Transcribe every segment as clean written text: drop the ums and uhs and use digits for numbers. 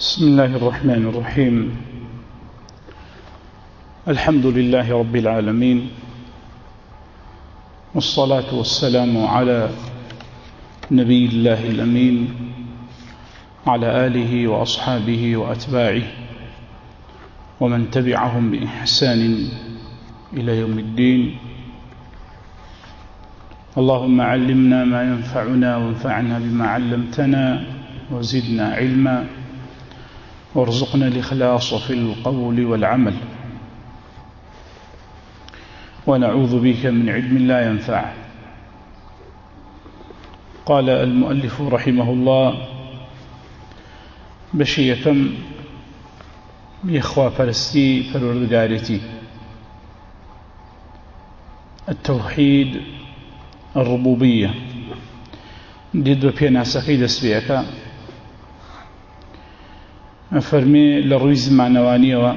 بسم الله الرحمن الرحيم. الحمد لله رب العالمين، والصلاة والسلام على نبي الله الأمين على آله وأصحابه وأتباعه ومن تبعهم بإحسان إلى يوم الدين. اللهم علمنا ما ينفعنا وانفعنا بما علمتنا وزدنا علما وارزقنا الإخلاص في القول والعمل، ونعوذ بك من علم لا ينفع. قال المؤلف رحمه الله: بشيكم يخوى فرستي فالوردقارتي التوحيد الربوبية ديد بينا سخيد اسبيك فرمي للرئيس معنوانية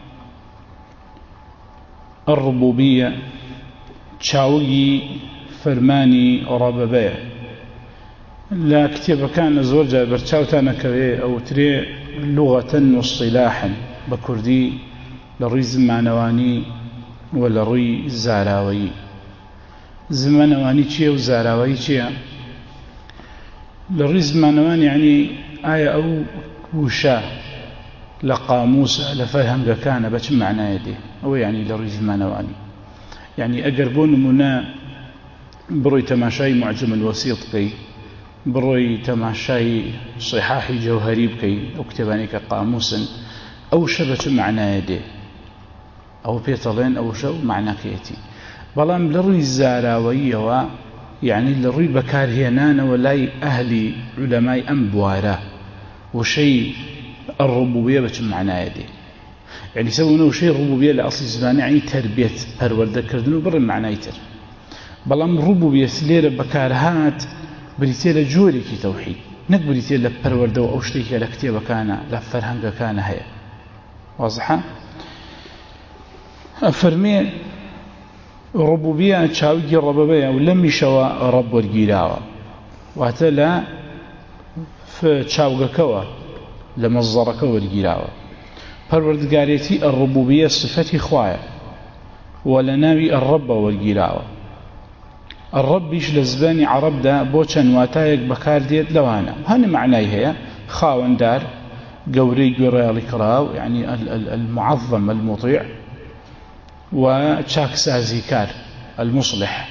الربوبية تشاوغي فرماني ربابية لا كتب كان زوجة برتشاوتانا كوي أو تري لغة واصطلاحا بكردي للرئيس معنواني ولا روي زاراوي زمانواني چيه وزاراوي چيه للرئيس معنواني يعني آية أو وشا لقاموس لفهم كان بچ معنى يدي أو يعني لريز مانواني يعني أقربون منا بروي تماشاي معجم الوسيط كي بروي تماشاي صحاح جوهري بكي أو كتباني كقاموسا أو شبچ معنى يدي أو بيطلين أو شو معنى كيتي بلام لريز زاراوي يعني لري بكارهنان ولاي أهلي علماء أنبوارا وشيء الربوبية بچ معناه يدي يعني يسوونه شيء الربوبية لأصل زمان يعني تربية هرولد كردنو بر معناه يتر بلام الربوبية سليرة بكارهات بريتيل جوري كي توحيد نك بريتيل لبرورد أو شتيك لكتيبة كان لفرهنگ كان هيا واضحة أفرمي الربوبية تشاوجي الربوبية ولم يشوى رب والجيلاوة واتلا فتشاوغكوا لمصدرك والجلاوة فالوردقاريتي الربوبية صفتي خوايا ولناوي الرب والجلاوة الرب يش لزباني عرب دا بوچن واتايك بكار ديت لوانا هن معناه هي خاون دار قوري قرى الكراو يعني المعظم المطيع وشاك سازيكار المصلح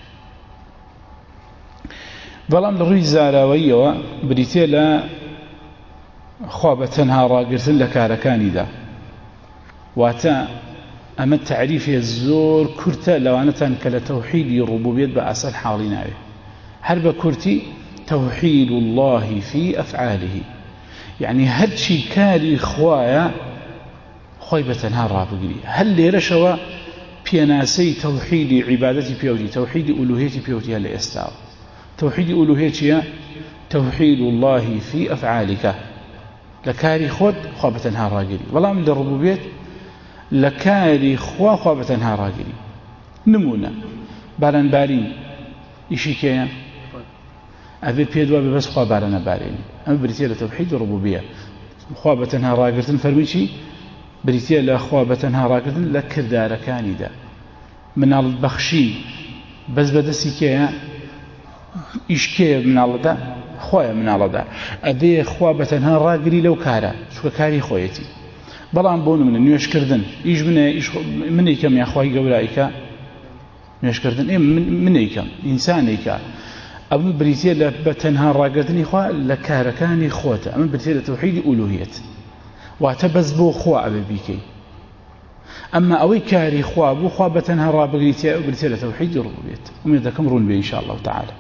بلام لروي زاراوية بريتيلا خوابتنها راقرتن لكاركاني دا واتا أما التعريف الزور كرتا لوانتان كالتوحيد الربوبية بأسال حالنا حرب كرتي توحيد الله في أفعاله يعني هل شي كاري خوايا خويبتنها راقري هل لي رشوى بيناسي توحيد عبادتي بيوتي توحيد ألوهيتي بيوتي هل يستاو توحيد ألوهيتي توحيد الله في أفعالك لكاري خود خوابتنها راقري والله من الربوبية لكاري خوابتنها راقري نمونا باران بارين إشي كيان أبي بيدوا بس خوابارنا بارين أما بريتيا لتوحيد الربوبية خوابتنها راقرتن فرميشي بريتيا لخوابتنها راقرتن لكردار كاني دا من البخشي بس بدسي كيان إيش كي من الله دا خويا من الله دا أبي خوابتنها راقري لو كارا شو كاري خويتي بلان بون من نيوش كردن إيش من كم يا خوي قولايك نيوش كردن إيه من كم إنسانيك أبو بريتيا لبتنها راقرتني خوا لكاركاني خوته أما بريتيا توحيد ألوهية واعتبز بو خوا أبي بيكي أما أوي كاري خوا بو خوابتنها راقري بريتيا توحيد الربوبية ومن كمرون به إن شاء الله تعالى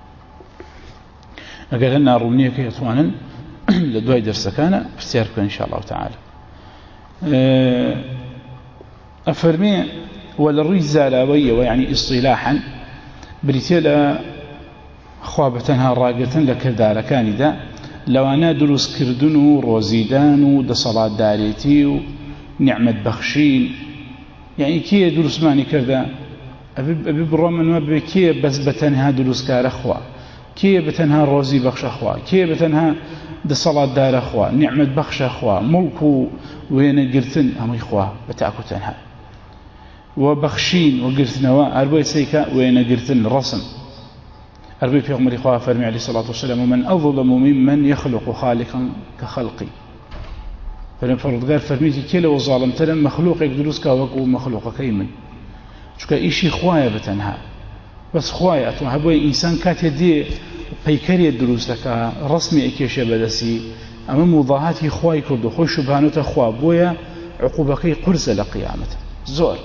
أقول لنا الرومنية كي أطوانا لدواي درس كان بسيارك إن شاء الله تعالى أفرمي وللري زالاوية ويعني اصطلاحا بريتيلا خوابتنها راقتن لكردار كان دا لو أنا دروس كردنو روزيدانو دا صلاة داريتي ونعمة بخشين يعني كي دروس ماني كردا أبي برومن ما كي بس بتنها دروس كار أخوة كي بتنها روزي بخش أخوة كي بتنها دەسەڵاتدارە خوا، نیعمەت بەخشە خوا، مڵک و وێنەگرتن هەمووی خوا بەتاکو تەنها، و بەخشین و گرتنەوە هەر بۆی سەیکە وێنەگرتن ڕەسم. هەر بۆی پێغمبەری خوا فەرمی عەلەیهی سەڵات وسەلام ومن ئەظلم ممن يخلق خالقا كخلقی. پەروەردگار فەرمیتی کێ لەوە زاڵمترە مەخلوقێک دروست کا وەکو مەخلوقەکەی من، چونکە ئیشی خوایە بەتەنها، بەس خوایە. ئەتوان هەر بۆیە ئینسان کاتێ دێ پەیکەرێ دروست دەکا ڕەسمی ئەکێشێ بەدەستی، ئەمە موضاهاتی خوای کردو، خۆی شوبهانەتە خوا، بۆیە عقوبەکەی قورسە لە قیامەت زۆر.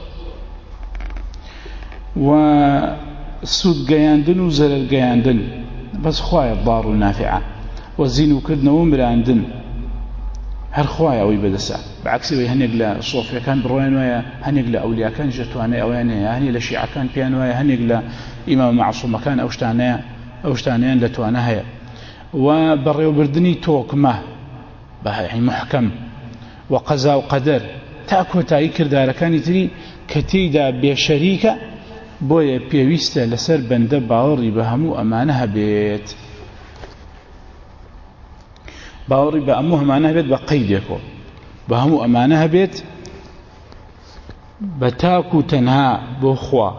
و سود گەیاندن و زەرەر گەیاندن بەس خوایە ضار و نافعە، و زین و کردنەوە مراندن هەر خوایە ئەوەی بەدەسە. بەعکسی وەی هەنێک لە سۆفیەکان بڕۆیان وایە، هەنێک لە ئەولیاکان ژەتوانەی ئەویان هەیە، هەنێک لە شیعەکان پێیان وایە، هەنێک لە ئیمام مەعسوومەکان ئەو شتانەیان لە توانە هەیە. و بەڕێوەبردنی تۆکمە بەهەی محکەم و قەزا و قەدەر تا کۆتایی کردارەکانی تری کە تێیدا بێشەریکە، بۆیە پێویستە لەسەر بەندە باوەڕی بە هەموو ئەمانە هەبێت، باوەڕی بە هەموو ئەمانە هەبێت بە قەیدێکەوە، بە هەموو ئەمانە هەبێت بە تاک و تەنها بۆ خوا،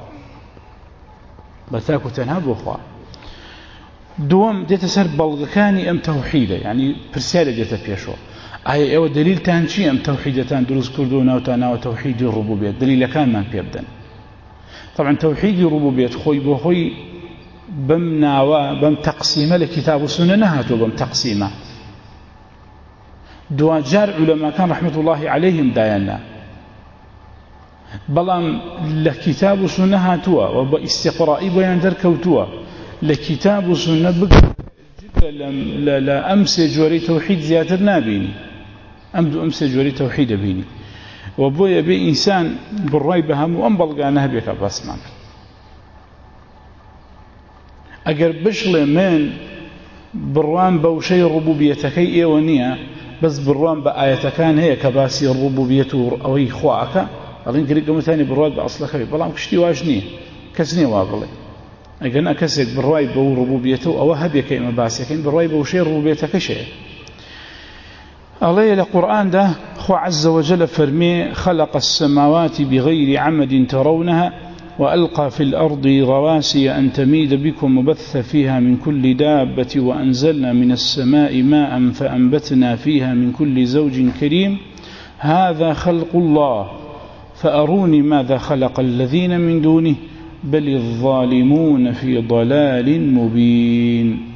بە تاک و تەنها بۆ خوا. دووەم دێتە سەر بەڵگەکانی ئەم تەوحیدە، یعنی پرسیارە دێتە پێشەوە، ئایا ئێوە دلیلتان چی ئەم تەوحیدەتان دروست کردو و ناوتان ناوە تەوحیدی ڕوبوبیەت، دلیلەکانمان پێ بدەن. طبعا تەوحیدی ڕوبوبیەت خۆی بۆ خۆی بەم ناوە بەم تەقسیمە لە کتاب و سونە نەهاتووە، بەم تەقسیمە دوجار علەماکان ڕەحمەت الله عەلەیهم دایاننا، بەڵام لە کتاب و سونە هاتووە و بە ئیستیقڕائی بۆیان دەرکەوتووە. لە کتاب و سونە لە ئەم سێ جۆرەی تەوحید زیاتر نابینی، ئەم دوو ئەم سێ جۆرەی تەوحید دەبینی، و بۆیە بێ ئینسان بڕوای بە هەموو ئەم بەڵگانە هەبێت کە باسمان کرد. ئەگەر بشڵێ من بڕوام بە وشەی ڕوبوبیەتەکەی ئێوە نییە، بەس بڕوام بە ئاەتەکان هەیە کە باسی ڕوبوبیەت و ئەوەی خواکە، ئەڵین گرێگەمەتانی بڕوات بە ئەسڵەکەوی، بەڵام کشتی واش نییە، کەس نییە وا بڵێ. ئەگەر کەسێک بڕوای بە ڕوبوبیەتە و ئەوە هەبێت کە ئێمە باسیەکەین بڕوای بە وشەی ڕوبوبیەتەکەش هەیە. ئەڵێ لە قورئاندا خوا عز وجل فەرمێ خلق السماوات بغير عمد ترونها وألقى في الأرض رواسي أن تميد بكم وبث فيها من كل دابة وأنزلنا من السماء ماء فأنبتنا فيها من كل زوج كريم هذا خلق الله فأروني ماذا خلق الذين من دونه بل الظالمون في ضلال مبين.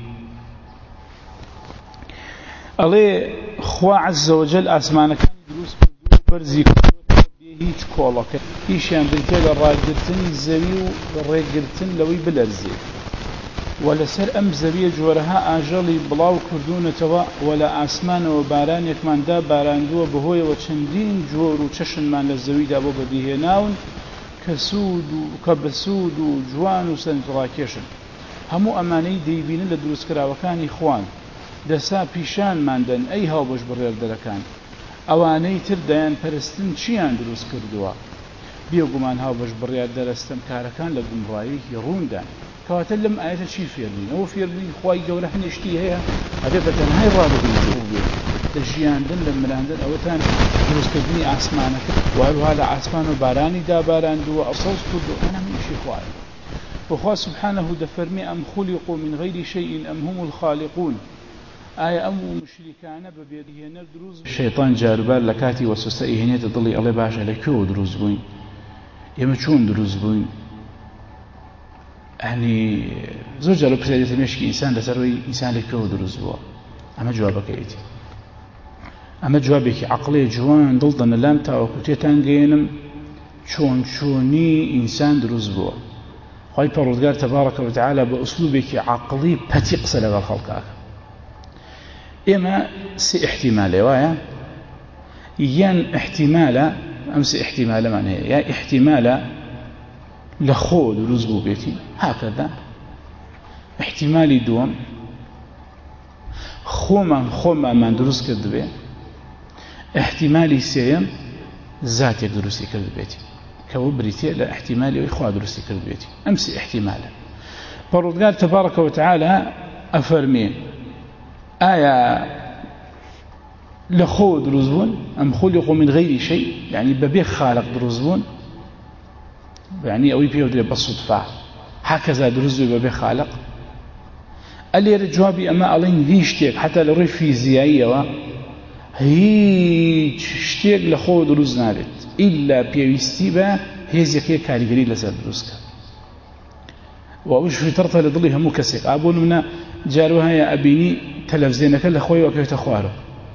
الله خوا عز وجل أسمانك دروس برزي هیچ کۆڵەکە هیچیان بریتێ لە ڕاگرتنی زەوی و ڕێگرتن لەوەی بلەرزێ، و لەسەر ئەم زەویە جۆرەها ئاژەڵی بڵاو کردوونەتەوە، و لە ئاسمانەوە بارانێکماندا باراندووە بەهۆیەوە چەندین جۆر و چەشنمان لە زەویدا بۆ بەدیهێناون کە بەسوود و جوان و سەرنجڕاکێشن. هەموو ئەمانەی دەیبینن لە دروستکراوەکانی خوان دەسا پیشانماندەن ئەی هاوبەش بڕێردەرەکان، ئەوانەی تر دەیان پەرستن چیان دروست کردووە؟ بێگومان هاوبەش بڕیار دەرەستەم کارەکان لە گومڕاییەکی ڕووندان. کەواتە لەم ئاەتە چی فێربین؟ ئەوە فێربین خوای گەورە هەنێشتی هەیە ئەبێ بە تەنهای ڕابگرین بێت لە ژیاندن لە مراندن، ئەوەتان دروستکردنی ئاسمانەکە و هەروها لە ئاسمان و بارانی داباراندووە ئەسەڵ کردو، ئەنە هەمیشی خوایە. وخوا سبحانه دەفەرمێ ئەم خولقوا من غير شيء أم هم الخالقون. ئایا ئەم مشریکانە بە بێدیهێنەر دروست؟ شەیطان جاروبار لە کاتی وەسوسە ئیهێنێتە دڵی، ئەڵێ باشە لە کوێوە دروست بووین؟ ئێمە چۆن دروست بووین؟ ئەنی زۆر جار پرسیارێتە مێشکی ئینسان لەسەرەوەی ئینسان لە کوێوە دروست بووە. ئەمە جوابەکەیەتی، ئەمە جوابێکی عەقڵێ جوان دڵدەنە لام تاوەکو تێتان گەێنم چۆنی ئینسان دروست بووە. خوای پەروەردگار تەبارەکە وتەعالە بە ئوسلوبێکی عەقڵی پەتی قسە لەگەڵ خەڵکاکە. ئێمە سێ احتیمالێ وایە، یان احتیمالە ئەم سێ احتیمالەمان هەیە، یا احتیمالە لە خۆ دروست بوو بێتی هاکەدا، احتیمالی دووەم خۆمانمان دروست کرد بێ، احتیمالی سێیەم زاتێک دروستی کرد بێتی کە بۆ بریتێ لە احتیمالی ئەوی خوا دروستی کرد بێتی. ئەم سێ احتیمالە پەروەردگار تەبارەکە وتەعالە ئەفەرمێ آية لخو دروزبون أم خلقوا من غير شيء يعني ببيخ خالق دروزبون يعني أوي بيودري بالصدفة هكذا دروزبون ببيخ خالق اللي الجوابي أما ألين هيشتيك حتى لو فيزيائية هيشتيك لخو دروز نابت إلا بيويستي با هيزيكي كاريغري لسر دروزك وأوش في طرطة لضلي همو كسيك أبون منا جاروها يا أبيني تلفزينك لخوي وكيف تخواره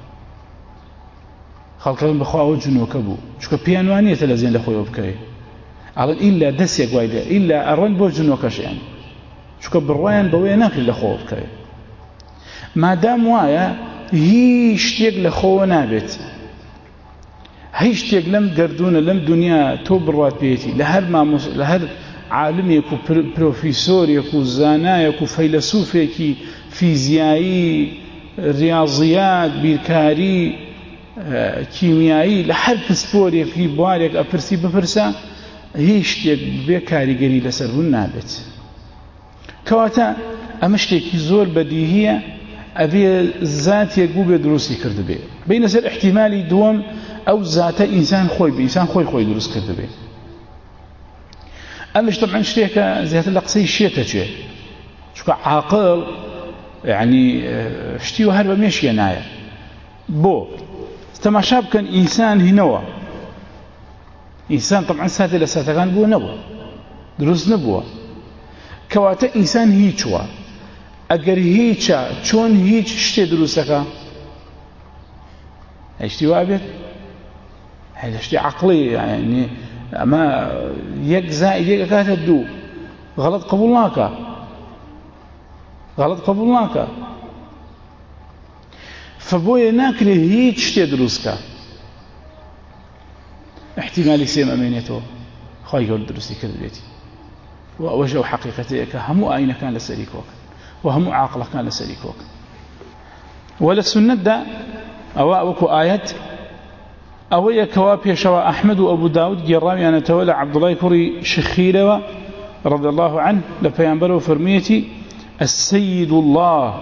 خلقهم بخواه جنوك أبو شكو بيانوانية تلفزيون لخوي وبكي أقول إلا دسيك وايدا إلا أرون بو جنوكش يعني شكو بالروان بويا ناكل لخوه بكي ما دام وايا هيشتيق لخوه نابت هيشتيق لم قردون لم دنيا تو بروات بيتي لهر عالم يكو بروفيسور يكو زانا يكو فيلسوف يكو فيزيائي رياضيات بيركاري كيميائي لحد بسبوري في بواريك أبرسي بفرسا هيشتيق بكاريغري لسرون نابت كواتا أمشتكي زور بديهية أبي ذات يقوب دروسي كرد بي بين سر احتمالي دوم أو ذات إنسان خوي بإنسان خوي دروس كرد بي أمش طبعا شتيكا ذات اللقصي شيكا شيء شكا عاقل يعني شتيو هربا ماشي نايا بو تماشاب كان إنسان هنوا إنسان طبعا ساتي لساتغان بو نبو دروس نبوه كواتا إنسان هيچوا أجر هيچا چون هيچ شتي دروسكا اشتي وابد هذا شتي عقلي يعني أما يك زائد يك كاتا دو غلط قبولناك فبويا ناكل هيچ شتي دروسكا احتمالي سيم أمينيتو خواهي قول دروسي كذبيتي ووجه حقيقتك هم أين كان لسريكوك وهم عاقل كان لسريكوك ولا السنة دا أوكو آيات أويا كوابي شواء أحمد وأبو داود جرامي أنا تولى عبد الله كوري شخيرة رضي الله عنه لفينبره فرميتي السيد الله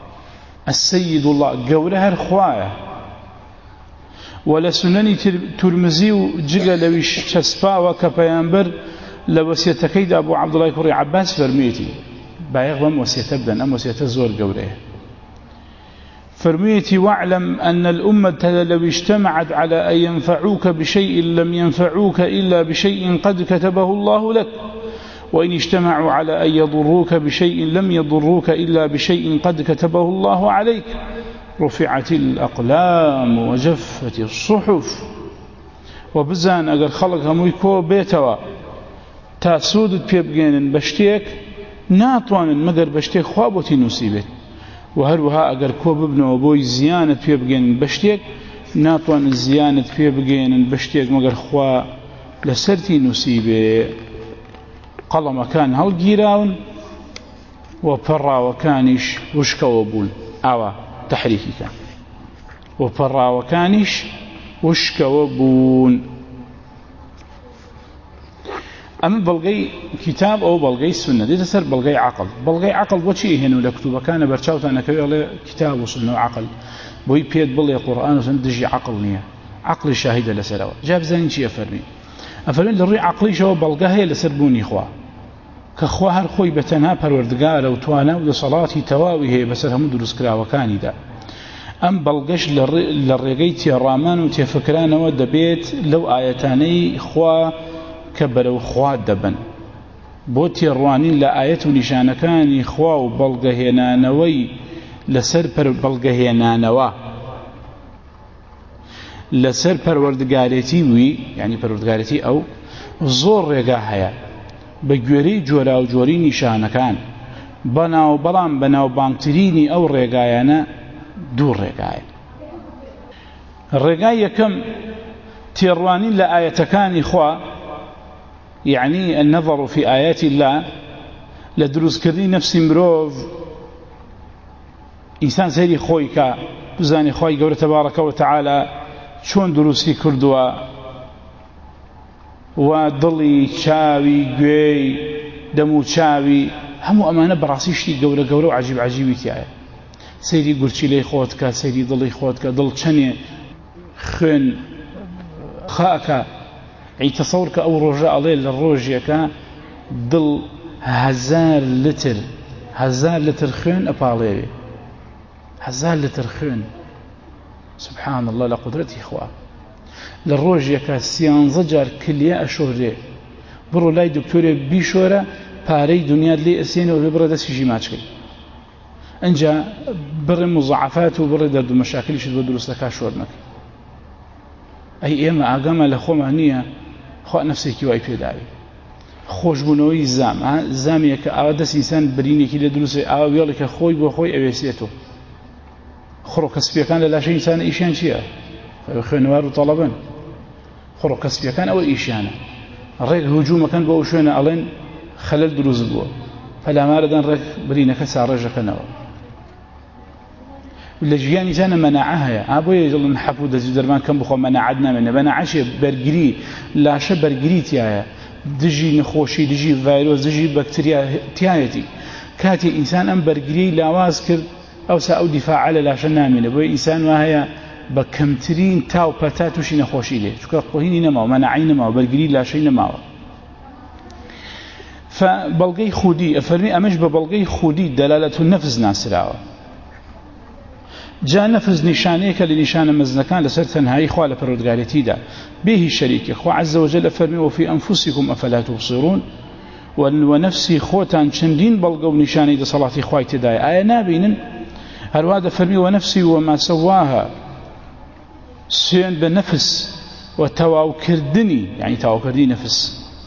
قولها الخوايا ولا سنني ترمزي وجل لويش شسفا وكفينبر لوسيتكيد أبو عبد الله كوري عباس فرميتي بايغ وسيت ابدا وسيت زور قوله فرميتي واعلم أن الأمة لو اجتمعت على أن ينفعوك بشيء لم ينفعوك إلا بشيء قد كتبه الله لك وإن اجتمعوا على أن يضروك بشيء لم يضروك إلا بشيء قد كتبه الله عليك رفعت الأقلام وجفت الصحف وبزان أقل خلق هميكو بيتوا تاسودت بيبقين بشتيك ناتوان مقر بشتيك خوابوتي نصيبت وهروها أقر كوب ابن وبوي زيانة بيبقين بشتيك ناتوان الزيانة بيبقين بشتيك مقر خوا لسرتي نصيبه قلم كان هالجيراون وفرا وكانش وشكا وبون أوا تحريكي كان وفرا وكانش وشكا وبون أما بلغي كتاب أو بلغي سنة دي تسر بلغي عقل وشي هنو لكتوبة كان برشاوتا أنا كوي كتاب وسنة وعقل بوي بيد بلغي قرآن وسندجي عقل نية عقل الشاهدة لسروا جاب زين شي أفرمي للري عقلي شو بلغها لسربوني إخوة كأخوة هالخوي بتنها پروردگار وتوانا وصلاتي تواويه بسر هم دروس كرا وكاني دا أم بلغش للرقيتي الرامان وتفكران ودبيت لو آيتاني إخوة كبروا خوا دبن بوتي الروانين لآية نشانكان إخوة وبلغهنانوي لسر بلغهنانوا لسر پروردگاريتي وي يعني پروردگاريتي أو زور رقاها بگوێرەی جۆرا و جۆری نیشانەکان بەڵام بەناو بانگترینی ئەو ڕێگایانە دوو ڕێگایە ڕێگای یەکەم تێڕوانین لە ئاەتەکانی خوا يعني النظر في آيات الله لدروسكردنی نفسی مرۆڤ ئینسان سەیری خۆی کە بزانی خوای گەورە تەبارەکە وتەعالە چۆن دروستی کردووە و دڵی چاوی گوێی دەم و چاوی هەموو ئەمانە بەڕاستی شتی گەورە و عجیب عجیبی تایە سەیری گورچیلەی خۆت کە سەیری دڵی خۆت کە دڵ چەنێ خوێن خاکە ئەی تەسەوڕ کە ئەو ڕۆژە ئەڵێ لە ڕۆژێکە دڵ 1000 لتر خوێن ئەپاڵێوێ 1000 لتر خوێن سبحان الله لە قودرەتی خوا لە ڕۆژێکە 13 جار کلیە ئەشۆرێ بڕۆ لای دکتۆرێ بیشۆرە پارەی دنیات لێ ئەسێنەوە بێ بڕە دەستیژی ماچکەی ئەنجا بڕێ مزعفات و بڕێ دەرد و مەشاکلیشت بۆ دروستەکە شۆر مەکەی ئەی ئێمە ئاگامان لە خۆمان نییە خوا نەفسێکی وای پێداوی خۆشبوونەوەی زامیە کە ئاوا دەست ئینسان برینێکی لێ دروستێ ئاوا وێڵێکە خۆی بۆ خۆی ئەوێسێتەوە خڕۆ کەسپیەکان لە لاشەی ئینسانە ئیشیان چییە؟ خوێنەوار و تەڵەبن خڕۆ کەسپیەکان ئەوە ئیشیانە ڕێک هجوومەکەن بۆ ئەو شوێنە ئەڵێن خەلەل دروست بووە پەلامارەدەن ڕێک برینەکە ساڕێژەکەنەوە لە ژیانی جانە مەناعە هەیە ئابۆیە دڵن حەپوو دەزی دەرمان کەم بخۆ مەناعەت نامێنێ بەناعەشێ بەرگری لاشە بەرگری تایە دژی نەخۆشی دژی ڤایرۆس دژی بەکتریا تایەتی کاتی ئینسان ئەم بەرگری لاواز کرد ئەوسا ئەو دیفاعە لە لاشە نامێنێ بۆی ئینسان وا هەیە بە کەمترین تاو پەتا تووشی نەخۆشی لێ چونکە قۆهینی نەماوە مەناعی نەماوە بەرگری لاشەی نەماوە فبەڵگەی خودی ئەفەرمی ئەمەش بە بەڵگەی خودی دەلالەت النەفس ناسراوە جا نەفس نیشانەیەکە لە نیشانە مەزنەکان لەسەر تەنهایی خوا لە پەروەردگارەتیدا بێهی شەریکە خوا عەزە وەجەل ئەفەرمی وفی ئەنفوسیکم ئەفەلا تبصرون وەنفسی خۆتان چەندین بەڵگە و نیشانەی دەسەڵاتی خوای تێدایە ئایا نابینن هەروە دەفەرمی وەنفسی وما سەواها سوێن بە نەفس و تەواوکردنی یعنی تەواوکردنی نەفس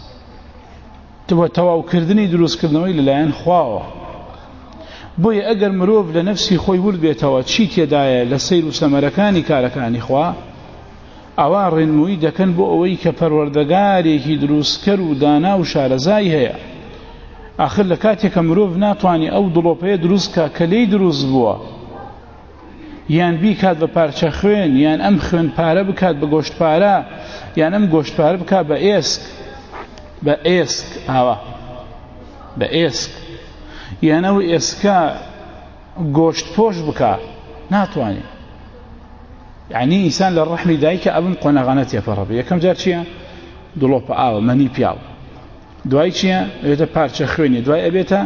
تەواوکردنی دروستکردنەوەی لەلایەن خواوە بۆیە ئەگەر مرۆڤ لە نەفسی خۆی ورد بێتەوە چی تێدایە لە سەیر و سەمەرەکانی کارەکانی خوا ئەوا ڕێنمووی دەکەن بۆ ئەوەی کە پەروەردەگارێکی دروستکەر و دانا و شارەزای هەیە ئاخر لە کاتێکە مرۆڤ ناتوانێت ئەو دڵۆپەیە دروستکە کە لێی دروست بووە یان بیکات بە پارچە خوێن یان ئەم خوێن پارە بکات بە گۆشت پارە یان ئەم گۆشت پارە بکات بە ئێسک ئاوا بە ئێسک یانەوە ئێسکا گۆشت پۆش بکە ناتوانێت یعنی ئینسان لە ڕەحمی دایکە ئەبم قۆنەغانە تێپەڕە بێ یەکەم جار چییە؟ دڵۆپە ئاوە مەنی پیاو دوای چییە؟ ئەوێتە پارچە خوێنی دوای ئەبێتە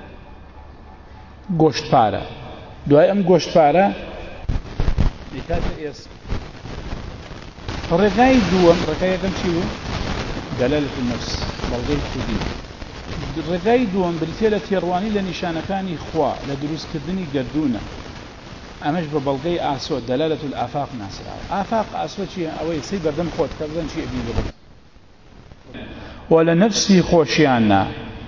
گۆشت پارە دوای ئەم گۆشت پارە بێتاتە ئێسک ڕێگای دووەم ڕێگای یەکەم چی بوو؟ دەلالەت النەفس بەڵگەی خودی ڕێگای دووەم بریتێ لە تێڕوانی لە نیشانەکانی خوا لە دروستکردنی گردونە ئەمەش بە بەڵگەی ئاسۆ دەلالەت الآفاق ناسراوە ئافاق ئاسۆ چییە؟ ئەوەی سەی بەردەم خۆت کە بزەن چی ئەبی بڵێ و لە نەفسی خۆشیانە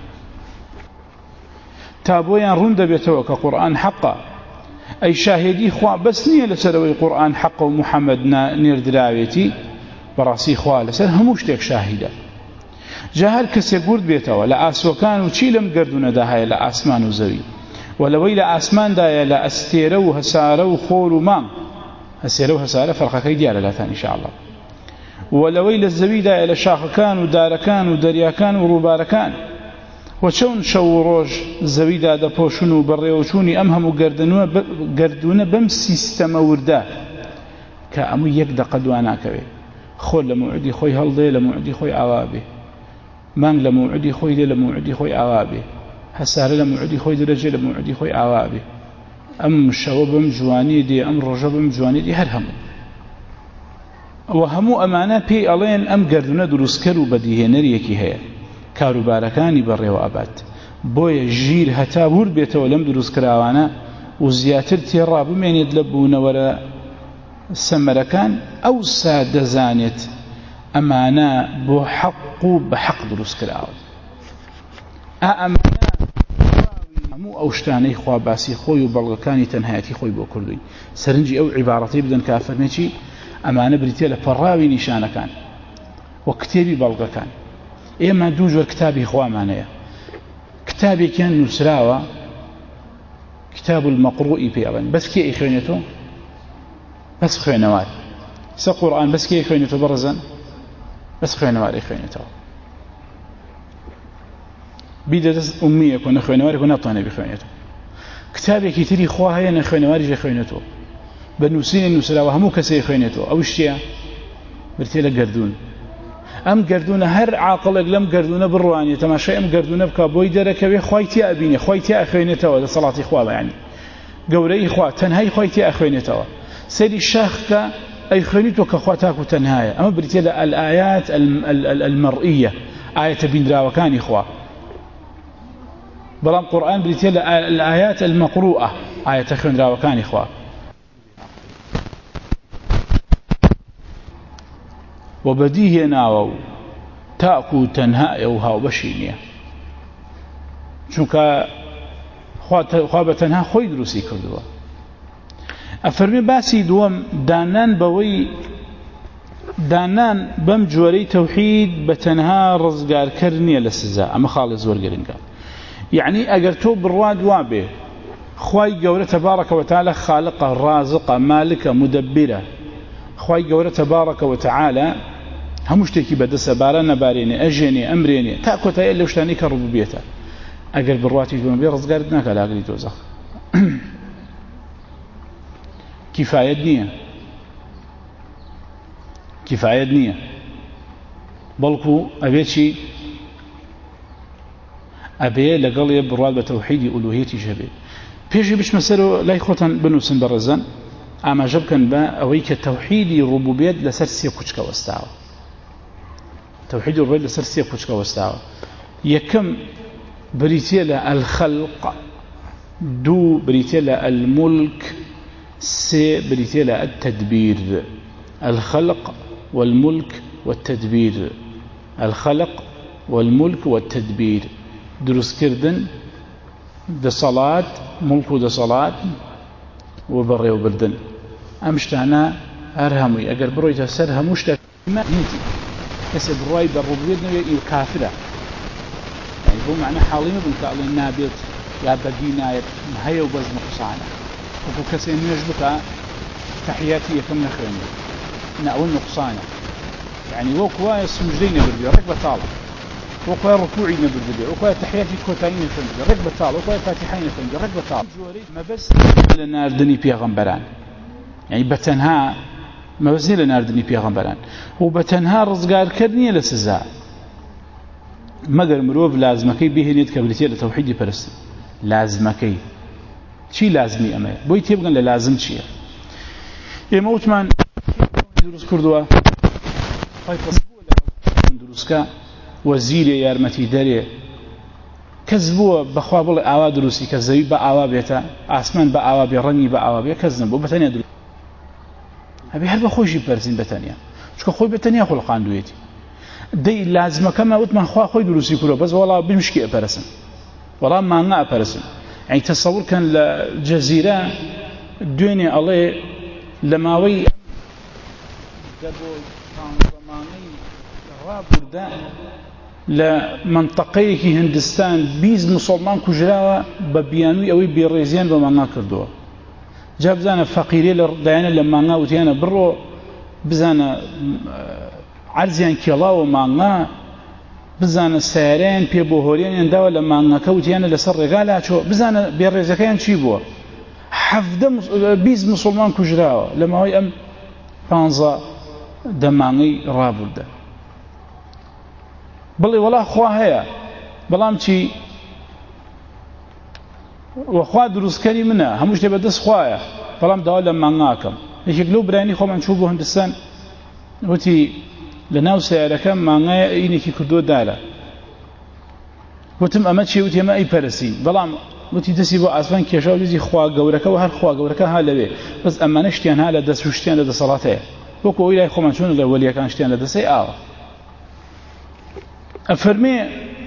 تا بۆیان ڕوون دەبێتەوە کە قورئان حەقە ئەی شاهێدی خوا بەس نییە لەسەرەوەی قورئان حەقە و محەممەد نێردراوێتی بەڕاستی خوا لەسەر هەموو شتێک شاهیدە جا هەر کەسێک گورد بێتەوە لە ئاسۆکان و چی لەم گردونەدا هەیە لە ئاسمان و زەوی و لەوەی لە ئاسماندایە لە ئەستێرە و هەسارە و خۆر و مانگ هەسێرە و هەسارە فەرقەکەی دیارە لاتان ئینشاءالله و لەوەی لە زەویدایە لە شاخەکان و دارەکان و دەریاکان و ڕووبارەکان و چۆن شەو و ڕۆژ زەویدا دەپۆشن و بەڕێوەچوونی ئەم هەموو گردونە بەم سیستەمە وردە کە ئەموو یەک دەقە دواناکەوێ خۆ لە موعودی خۆی هەڵدێ لە موعودی خۆی ئاوا بێ مانگ لە موعودی خۆی دێ لە موعودی خۆی ئاوا بێ هەسارە لە موعودی خۆی دەرەجێ لە موعودی خۆی ئاوا بێ ئەم شەوە بەم جوانی دێ ئەم ڕۆژە بەم جوانی دێ هەر هەموو و هەموو ئەمانە پێی ئەڵێن ئەم گردونە دروستکەر و بەدیهێنەرێکی هەیە کاروبارەکانی بەڕێوە ئەبات بۆیە ژیر هەتا ورد بێتەوە لەم دروستکراوانە و زیاتر تێڕا بمێنێت لە بوونەوەرە سەمەرەکان ئەو سا دەزانێت ئەمانە بۆ حەق و بە حەق دروستکراوە ئەمانە هەموو ئەو شتانەی خوا باسی خۆی و بەڵگەکانی تەنهایەتی خۆی بۆ کردووی سەرنجی ئەو عیبارەتەی بدەن کە فەرمێکی ئەمانە بریتێ لە پەڕاوی نیشانەکان و کتێبی بەڵگەکان ئێمە دوو جۆر کتابی خوامانەیە کتابێکیان نووسراوە کتاب المەقڕوئی پێڵێن بەس کێ ئەیخوێنێتەوە بەس خوێنەوار سە قورئان بەس کێ ئەیخوێنێتەوە بەڕێزان بەس خوێنەوار ئەیخوێنێتەوە بیدە دەست ئومیەک و نەخوێنەوارێک و ناتوانێت بخوێنێتەوە کتابێکی تری خوا هەیە نەخوێنەوەریش خوێنێتەوە بە نووسینە نووسراوە هەموو کەسێ خوێنێتەوە ئەو شتیە برتێ لە گردون ئەم گردونە هەر عاقڵێک لەم گردونە بڕوانێت تەماشای ئەم گردونە بکە بۆی دەرەکەوێ خوای تیا ئەبینێ خوای تیا ئەخوێنێتەوە لە سەڵاتی خوا بەیانی گەورەی خوا تەنهای خوای تیا ئەخوێنێتەوە سەیری شاخکە ئەی خوێنیتەوە کە خوا تاکو تەنهایە ئەمە بریتێ لە الآيات المرئية ئاەتە بینراوەکانی خوا بەڵام قورئان بریتێ لە الآيات المقروءة ئاەتە خوێنراوەکانی خوا وبديه ناو تاكو تنها او هاو بشينيه چونکە خوا بە تەنها خۆی دروستی کردووە ئەفەرمی باسی دووەم دانان بەم جۆرەی تەوحید بە تەنها ڕزگارکەر نییە لە سزا ئەمە خاڵی زۆر گرنگە یعنی ئەگەر تۆ بڕواد وابێ خوای گەورە تەبارەکە وتعالە خالقە رازقە مالکە مدبرە خوای گەورە تەبارەکە وتعالە هەموو شتێکی بەدەستە باران نەبارێنێ ئەژێنێ ئەمرێنێ تا کۆتایە لەو شتانەی کە ڕووبێتە ئەگەر بڕواتی دووەم بێ ڕزگارت ناکە لە ئاگری دۆزەخ کیفایەت نییە بەڵکو ئەبێ چی ئەبێ لەگەڵێ بڕوات بە تەوحیدی ئولوهیەتی ژەبێ پێشی بچمە سەرەوە لای خۆتان بنووسن بەڕێزان ئاماژە بکەن بە ئەوەی کە تەوحیدی ڕوبوبیەت لەسەر سێ کوچکە وەستاوە توحيد الرب لسر سيا كوچكا وستاوە یەکەم بریتە لە الخلق دو بریتە لە الملك سێ بریتە لە التدبير الخلق والملك والتدبير الخلق والملك والتدبير دروس كردن ده صلاة ملك ده صلاة وبري وبردن أمشتانا أرهمي أقر برويتا سرهم مشتاك ما نتي كسب الرأي بالربوبية الكافرة يعني هو معنى حاليا بنقال النابت يا بدينا هيا وبز نقصانا وكسين يجبك تحياتي كم نخرين نأول نقصانا يعني وكوا السجدين بالبيع ركبة طالة وكوا ركوعي بالبيع وكوا تحياتي كوتاين بالبيع ركبة طالة وكوا فاتحين بالبيع ركبة طالة ما بس لنا أردني بيغمبران يعني بتنها ما بس لنا أردني بيغمبران وبتنها رزقار كرنية لسزا مگر مروف لازمكي بهنيت كبريتية لتوحيدي برست لازمكي چی لازمی ئەمە بۆی تێبگەن لە لازم چییە ئێمە وتمان دروست کردووە دروستکە وەزیرێ یارمەتی دەرێ کەس بووە بەخوا بڵێ ئاوا دروستی کە زەوی بە ئاوا بێتە ئاسمان بە ئاوا بێ ڕەنگی بە ئاوا بێ کەس نەبوو بەتەنیا دروست هەبێ هەر بە خۆشی بەرزین بەتەنیا چونکە خۆی بەتەنیا خۆڵقاندوێتی دەی لازمەکەمە وتمان خوا خۆی دروستی کردووە بەس وەڵا بمشکی ئەپەرسن وەڵا مانگا ئەپەرسن يعني تصور كان لجزيرة دنيا الله لماوي دبو زماني رابردا لمنطقه هندستان بيز مسلمان كجراوة ببيانوي أو بيريزيان بمانا كردوه جاب زانا فقيري لرديانا لمانا وتيانا برو بزانا عرزيان كيلا ومانا بزانە سارێن پێ بۆ هۆرێنیان داوە لە مانگەکەوتیانە لەسەر ڕێگا لاچۆ بزانە بێڕێزەکەیان چی بووە 20 مسلمان کوژراوە لە ماوەی ئەم 15 دەمانگەی ڕابوردە بڵێ وەڵا خوا هەیە بەڵام چی وەخوا دروستکەری منە هەموو شتێ بەدەست خوایە بەڵام داوا لە مانگاکەم یەکێک لەو برانی خۆمان چوو بۆ هەندستان وتی لناو سيارەکە مانگایە ئینێکی کردووە دارە وتم ئەمە چی وتی ئەمە ئەی پەرستی بەڵام وتی دەستی بۆ ئاسمان کێشا و لیزی خوا گەورەکە و هەر خوا گەورەکە ها لەوێ بەس ئەمانە شتیان ها لە دەست و شتیان لە دەسەڵات هەیە وەکو ئەوی لای خۆمان چۆن لە وەلیەکان شتیان لە دەسەی ئاوە ئەفەرمێ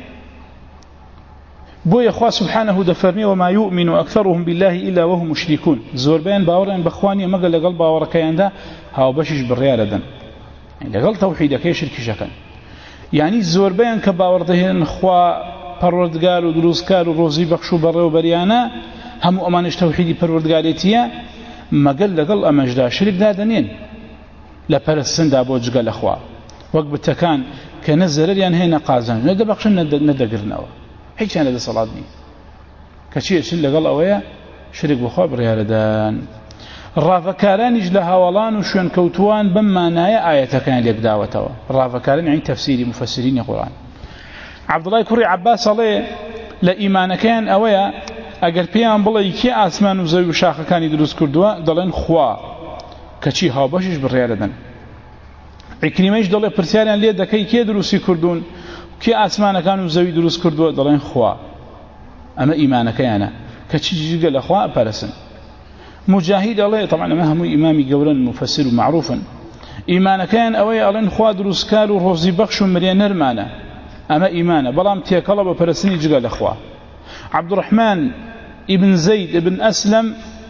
بۆیە خوا سبحانه دەفەرمێ وما يؤمن أكثرهم بالله إلا وهم مشركون زۆربیان باوەڕیان بەخوانیە مەگەر لەگەڵ باوەڕەکەیاندا هاوبەشیش بڕیارەدەن لەگەڵ تەوحیدەکەی شرکیشەکەن یعنی زۆربیان کە باوەڕ دەهێنن خوا پەروەردگار و دروستکار و ڕۆزی بەخش و بەڕێوەبەریانە هەموو ئەمانش تەوحیدی پەروەردگارێتیە مەگەر لەگەڵ ئەمەشدا شرک دادەنێن لە پەرستندا بۆ جگە لە خوا وەک بتەکان کە نە زەرەریان هەیە نە قازانج نەدەبەخشن نەدەگرنەوە هیچیان لەدەسەڵات نییە کە چیەچن لەگەڵ ئەوەیە شرك بخوا برياردان ڕافەکارانیش لە هاوڵان و شوێنکەوتوان بەم مانایە ئاەتەکان لێک داوەتەوە. ڕافەکاران یعنی تەفسیری مفەسرینی قورئان. عەبدوڵای کوڕی عەباس ئەڵێ لە ئیمانەکەیان ئەوەیە ئەگەر پێیان بڵێ کێ ئاسمان و زەوی و شاخەکانی دروست کردووە دەڵێن خوا، کەچی هاوبەشیش بڕیاردەن. عیکریمەیش دەڵێ پرسیاریان لێ دەکەی کێ دروستی کردوون، کێ ئاسمانەکان و زەوی دروست کردووە دەڵێن خوا. ئەمە ئیمانەکەیانە کەچی جگە لە خوا ئەپەرستن. مجاهد الله طبعا ما هم إمامي قولا مفسر معروفا إيمان كان أوي ألين خواد روسكال وروزي بخش مريانر معنا أما إيمانه بلام تيكالب وبرسني جقال أخوة. عبد الرحمن ابن زيد ابن أسلم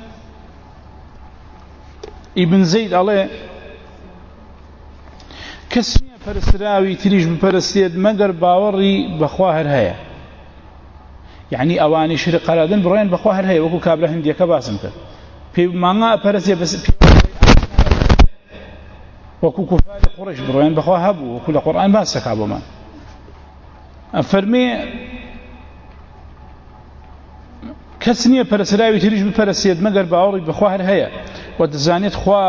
ابن زيد الله كسمية فرسراوي تريج بفرسيد مقر باوري بخواهر هيا يعني أواني شرق قرادن بروين بخواهر هيا وكو كابله هندية كباسم كر في مانا أبرسي بس وكو كفار قريش بروين بخوا هبو وكل قرآن باسك عبو ما أفرمي كسنية برسلاوي تريج بفرسيد مقر باوري بخواهر هيا ودزانيت خوا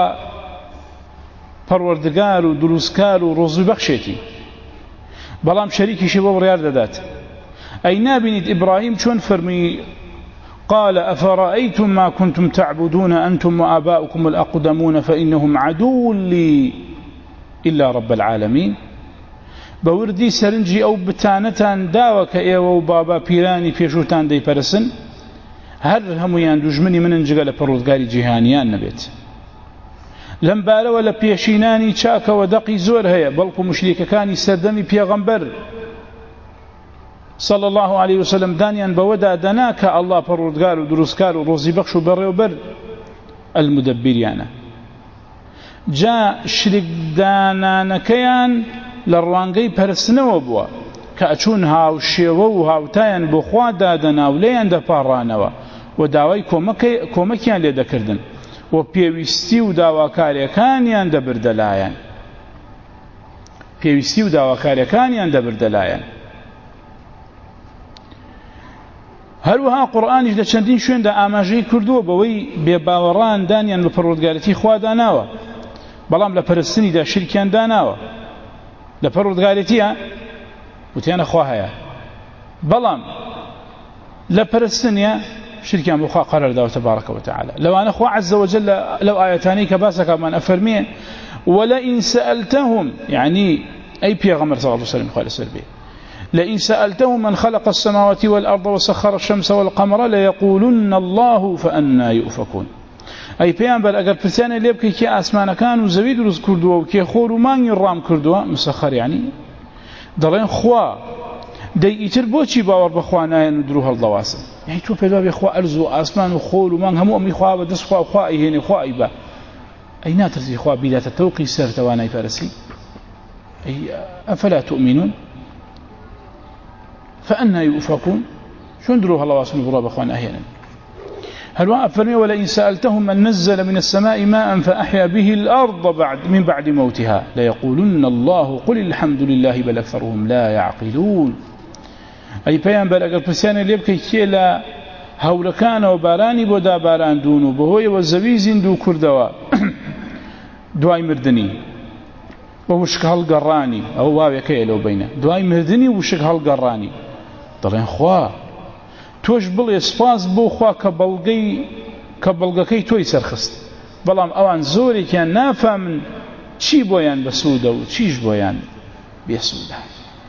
پروردگار و دروسکار و روزی بخشیتی بلام شریکی شباب ریار دادات أي نابنت إبراهيم شون فرمي قال أفرأيتم ما كنتم تعبدون أنتم وآباؤكم الأقدمون فإنهم عدو لي إلا رب العالمين بوردي سرنجي أو بتانتان داوك إيوه بابا بيراني بيشوتان دي برسن هر هميان دجمني من انجغل پرودگاري جهانيان نبيت لم بارا ولا بيشيناني چاك ودقي زور هيا بلكو مشريك كاني سردمي بيغمبر صلى الله عليه وسلم دانيان بودا دناك الله پرودگار و دروسکار و روزی بخش و بر و بر المدبر يعني جاء شرك دانانكيان لروانگي پرسنو بوا كأچون هاو شيوو هاو تاين بخوا دادنا وليان دپارانوا و داوای کومکیان لێ دەکردن و پێویستی و داواکاریەکانیان دەبردەلایەن پێویستی و داواکاریەکانیان دەبردەلایەن. هەروەها قورئانیش لە چەندین شوێندا ئاماژەی کردووە بەوەی بێباوەڕان دانیان بە پەروەردگارەتی خوا داناوە بەڵام لە پەرستنیدا شرکیان داناوە. لە پەروەردگارەتیە وتیانە خوا هەیە بەڵام لە پەرستنیە شركان بخوا قرر داو تبارك وتعالى. لو أنا أخوة عز وجل لو آياتاني كباسك من أفرميه ولئن سألتهم يعني أي بيغمر صلى الله عليه وسلم قال سربي لئن سألتهم من خلق السماوات والأرض وسخر الشمس والقمر ليقولن الله فأنا يؤفكون. أي بيغمر أقر برسانة ليبكي كي أسمان كانوا زويد رز كردوا وكي خوروا ما يرام كردوا مسخر يعني دلين خوا دەی ئیتر بۆچی باوەڕ بەخوا نایەن و درو هەڵدەواسن یعنی تۆ پێدا بێ خوا ئەرز و ئاسمان و خۆر و مانگ هەموو ئەمری خوا بەدەست خوا خوا ئەیهێنێ خوا ئەیبا ئەی ناترسی خوا بیداتە تەوقی سەر توانای پەرستی ئەی ئەفەلا تؤمنون فأنا يؤفكون شون درو هەڵەواسن و بڕوا بەخوا ناهێنن. هەروە أفرمي ولئن سألتهم من نزل من السماء ماء فأحيا به الأرض من بعد موتها ليقولن الله قل الحمد لله بل أكثرهم لا يعقلون. أي پیامبر اگر پرسیانه لێ بکەی کێ لە هەورەکانەوە بارانی بۆ داباراندون و بەهۆیەوە زەوی زیندوو کردەوە دوای مردنی و وشک هەڵگەڕانی ئەو واوێکەیە لەو بینە دوای مردنی وشک هەڵگەڕانی دەڵێن خوا تۆش بڵێ سپاس بۆ خوا کە بەڵگەکەی تۆی سەرخست بەڵام ئەوان زۆرێکیان نافهمن چی بۆیان بەسوودە و چیش بۆیان بێسوودە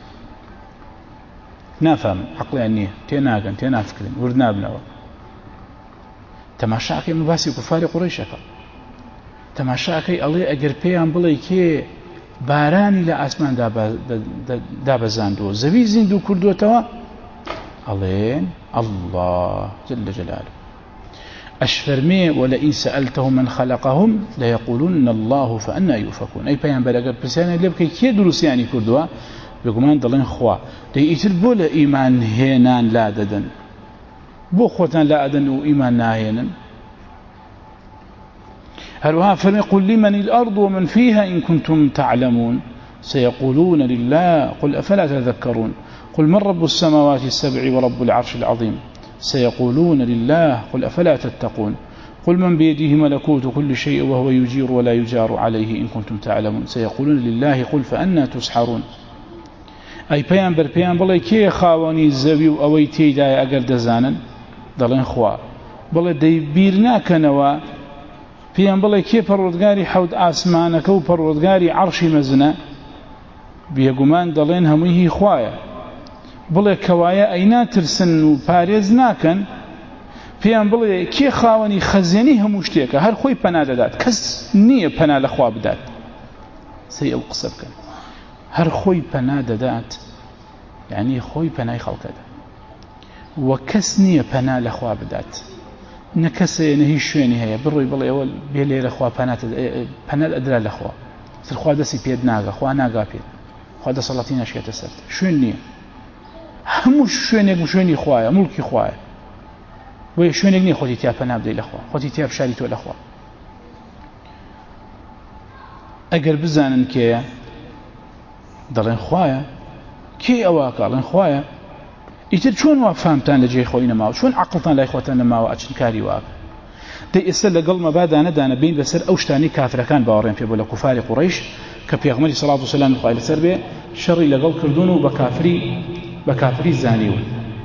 نافهم عقليان نییە تێناگەن تێنافکردن ورد نابنەوە. تەماشاکەی مەباسی کوفاری قوڕیشەکە تەماشاکەی ئەڵێ ئەگەر پێیان بڵێ کێ بارانی لە ئاسمان دابەزاندووە زەوی زیندوو کردووەتەوە ئەڵێن الله جل جلاله. ئەشفەرمێ ولئن سألتهم من خلقهم ليقولن الله فأنا يؤفكون. ئەی پەیامبەر ئەگەر پرسیانە لێ بکەی کێ دروستیانی کردووە بگومان دەڵێن خوا. دەی ئیتر بۆ لە ئیمان هێنان لا دەدەن بۆ خۆتان لا ئەدەن و ئیمان ناهێنن. هەروەها فەرمێ قل لمن الأرض ومن فيها إن كنتم تعلمون سيقولون لله قل أفلا تذكرون قل من رب السماوات السبع ورب العرش العظيم سيقولون لله قل أفلا تتقون قل من بيده ملكوت كل شيء وهو يجير ولا يجار عليه إن كنتم تعلمون سيقولون لله قل فأنا تسحرون أي پیامبر بڵێ کێ خاوەنی زەوی و ئەوەی تێیدایە ئەگەر دەزانن دەڵێن خوا بڵێ دەی بیر ناکەنەوە پێیان بڵێ کێ پەروەردگاری حەوت ئاسمانەکە و پەروەردگاری عەرشی مەزنە بێگومان دەڵێن هەمووی هی خوایە بڵێ کەوایە ئەی ناترسن و پارێز ناکەن پێیان بڵێ کێ خاوەنی خەزێنی هەموو شتێکە هەر خۆی پەنا دەدات کەس نییە پەنا لە خوا بدات سەی ئەو قسە بکەن هەر خۆی پەنا دەدات یعنی خۆی پەنای خەڵکەدا وە کەس نییە پەنا لە خوا بدات نە کەسەیە نە هیچ شوێنی هەیە بڕۆی بڵێ ئەوە بێ لێرە خوا پەنات ئەدرا لە خوا تر خوا دەستی پێت ناگە خوا ناگا پێت خوا دەسەڵاتی ناشکێتە سەر شوێن نییە هەموو شوێنێک شوێنی خوایە مڵکی خوایە وی شوێنێک نییە خۆتی تیا پەنا بدەی لە خوا خۆتی تیا بشاری تۆ لە خوا ئەگەر بزانن کێیە دەڵێن خوایە کێ ئەوە کاڵێن خوایە ئیتر چۆن وا فامتان لە جێی خۆی نەماوە چۆن عەقڵتان لای خۆتان نەماوە ئەچن کاری واکە دەی ئێستا لەگەڵ مەبادانەدانە بین بەسەر ئەو شتانی کافرەکان باوەڕێن پێ بۆ لە کوفاری قوڕەیش کە پێغەمبەری سەڵات و سەلام خوای لەسەر بێ شەڕی لەگەڵ کردوون و بە کافری زانیون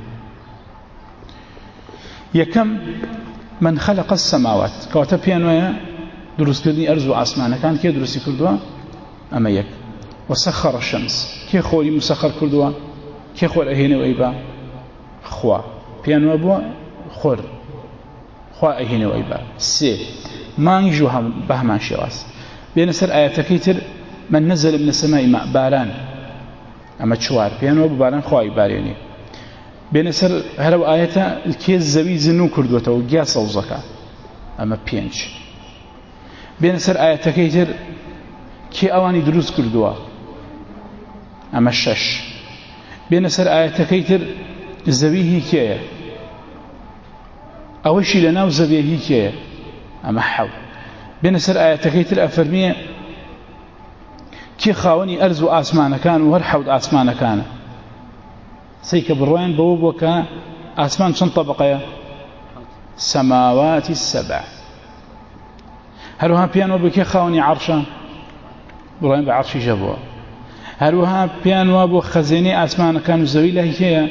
یەکەم من خلق السماوات کەواتە پێیان وایە دروستکردنی ئەرز و ئاسمانەکان کێ دروستی کردووە ئەمە یەک وسخر الشمس كي خوري مسخر كردوا كي خور أهينه وإيبا خوا بيانوا بوا خور خوا أهينه وإيبا سي ما يجوا هم بهمان شواس بين سر آيات كيتر من نزل من السماء ماء باران أما تشوار بيانوا بباران خوا يباريني بين سر هلو آياتا الكيز زوي زنو كردوتا وقياس وزكا أما بينش بين سر آيات كيتر كي أواني دروس كردوا أما الشش بين سر آيات كيتر زويه كيه أوشي لنا وزويه كيه أما حو بين سر آيات كيتر أفرمية كي خاوني أرز وآسمان كان وهر حود آسمان كان سيك بروين بوب وكا آسمان شن طبقة سماوات السبع هلوها بيانو بكي خاوني عرشا بروين بعرشي جبوا هلوها بيانو بو خزيني آسمان كانوا زوي له هي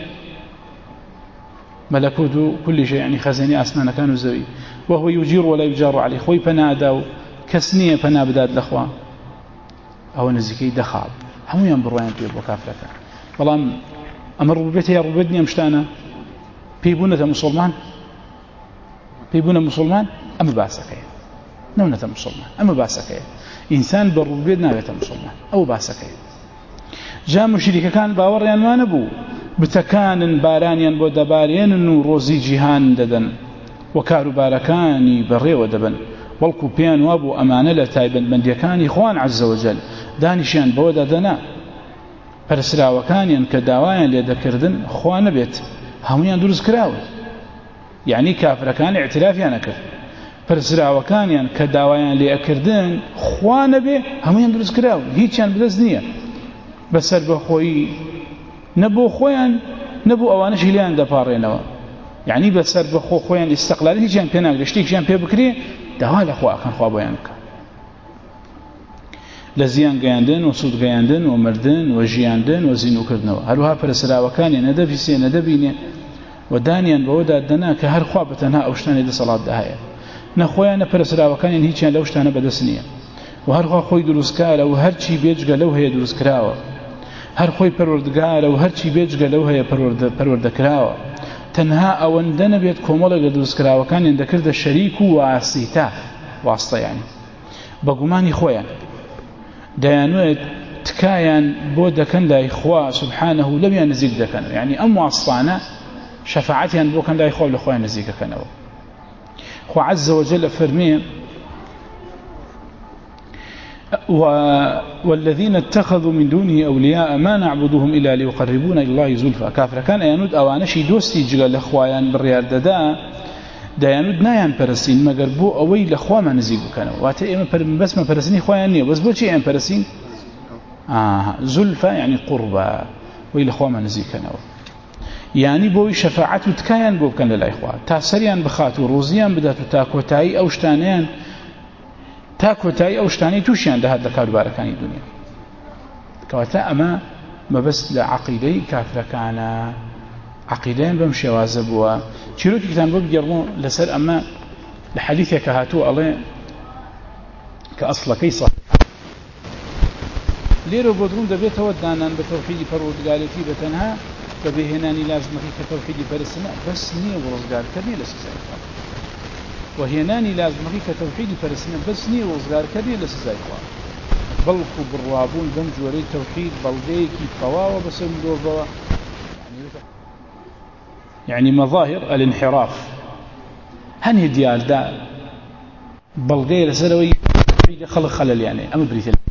ملكوت كل شيء يعني خزيني آسمان كانوا زوي وهو يجير ولا يجار عليه خوي بناداو كسنية بنابداد الأخوة أو نزكي دخاب هم ينبروين بيبو كافرك والله أمر ببيته يا ربدني أمشتانا بيبونة مسلمان أما باسكي نونة مسلمان أما باسكي إنسان بربدنا بيته مسلمان أو باسكي جاء مشركة كان باوريان ما نبو بتكان بارانيان بو دباريان روزي جهان ددن وكارو باركاني بري ودبن والكو بيان وابو أمانة لتايبن بنديكاني إخوان عز وجل دانشيان بودا دنا پرسراوەکانیان کە داوایان لێ دەکردن خوا نەبێت هەمویان دروست کراون یعنی کافرەکان اعترافیان نەکرد پرسراوەکانیان کە داوایان لێ ئەکردن خوا نەبێ هەمویان دروست کراون هیچیان بەدەست نییە بەسەر بەخۆیی نەبوو خۆیان نەبوو ئەوانەشی لێیان دەپاڕێنەوە یعنی بەسەر بەخۆ خۆیان ئیستیقلال هیچیان پێ ناگرێت شتێکیان پێ بکرێ داوا لە خوا ئەکەن خوا بۆیان بکە لزيان قياندن وصود قياندن ومردن وجياندن وزينو كردنوا هلوها پرسراوەکانی نەدەبیسێ نەدەبینێ ودانیان بەوەدا دەنا کە هەر خوا بەتەنها ئەو شتانەی دەسەڵات داهەیە نەخۆیان نە پرسراوەکانیان هیچیان لەو شتانە بەدەست نییە و هەر خوا خۆی دروستکارە و هەرچی بێجگە لەو هەیە دروستکراوە هەر خۆی پەروەردگارە و هەرچی بێجگە لەو هەیە پەروەردەکراوە تەنها ئەوەندە نەبێت کۆمەڵێک لە دروستکراوەکانیان دەکردە شەریک و واسیتە واستە یعنی بەگومانی خۆیان دەیانوێت تکایان بۆ دەکەن لای خوا سبحانه لەویان نزیک دەکەن یعنی ئەم واستانە شەفاعەتیان بۆ کەن لای خوا لە خۆیان نزیکەکەنەوە خوا عز وجل فەرمێ والذين اتخذوا من دونه أولياء ما نعبدهم إلا ليقربونا إلى الله زلفى كافر كان ينود أوانشي دوستي جغل لخوایان بڕیار دەدا دەیانود نایان پەرستین مەگەر بۆ ئەوەی لە خوامان نزیک بکەنەوە واتە ئێمە بەسمە پەرستنی خۆیان نییە بەس بۆچی ئێمە پەرستین زولفە یعنی قوربە وەی لە خوامان نزیکەنەوە يعني بوي شفاعة وتكاين بو كان للإخوة تاسريان بخاتو روزيان بداتو تاكوتاي أو شتانيان تاكوتاي أو شتاني توشيان ده هذا كار باركاني الدنيا كواتا أما ما بس لعقيدي كافر كان عقيدين بمشي وازبوا شيروك كتان بو بيرمو لسر أما لحديثك كهاتو الله كأصل كيصة ليرو بودرون دبيت ودانا بتوحيد فرودقالتي بتنها فبهناني لازمك كتوحيد فرسنا بس نية ورزقار كبير لسزايقا وهناني لازمك كتوحيد فرسنا بس نية ورزقار كبير لسزايقا بلقوا بالرابون بمجوري توحيد بلديكي طواوة بس مدوبة يعني مظاهر الانحراف هني ديال دا بلغي لسلوي خلق خلل يعني أما بريث